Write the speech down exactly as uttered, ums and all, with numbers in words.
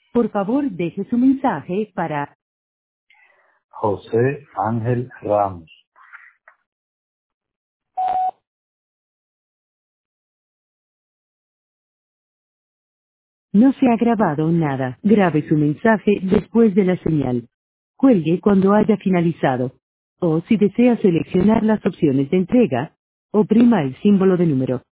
Por favor, deje su mensaje para José Ángel Ramos. No se ha grabado nada. Grabe su mensaje después de la señal. Cuelgue cuando haya finalizado. O si desea seleccionar las opciones de entrega, oprima el símbolo de número.